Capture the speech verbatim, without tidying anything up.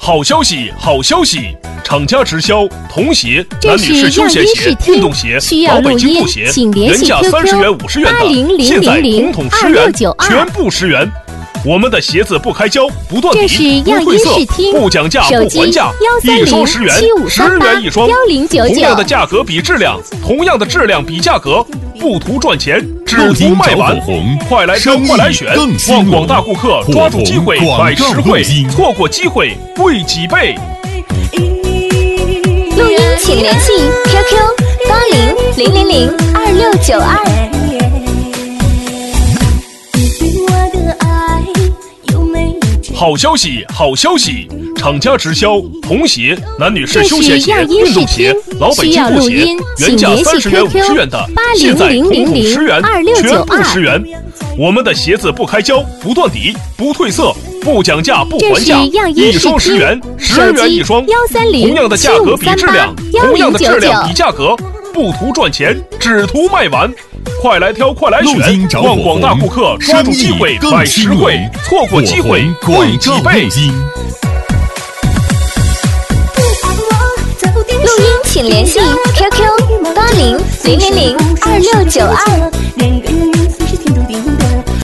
好消息，好消息！厂家直销童鞋、男女士休闲鞋、运动鞋、老北京布鞋，原价三十元、五十元的，现在统统十元，全部十元。我们的鞋子不开胶，不断底，不褪色，不讲价，不还价，一双十元，十元一双，同样的价格比质量，同样的质量比价格，不图赚钱，只图卖完。快来挑，快来选，望广大顾客抓住机会买实惠，错过机会贵几倍。 录音请联系 Q Q 八零零零零二六九二。 好消息，好消息！厂家直销童鞋、男女士休闲鞋、运动鞋、老北京布鞋，原价三十元、五十元的，现在统统十元，全部十元。我们的鞋子不开胶，不断底，不褪色，不讲价，不还价，一双十元，十元一双，同样的价格比质量，同样的质量比价格，不图赚钱，只图卖完。快来挑，快来选，望广大顾客抓住机会买实惠，错过机会贵几倍。 录音请联系 Q Q 八零零零零二六九二。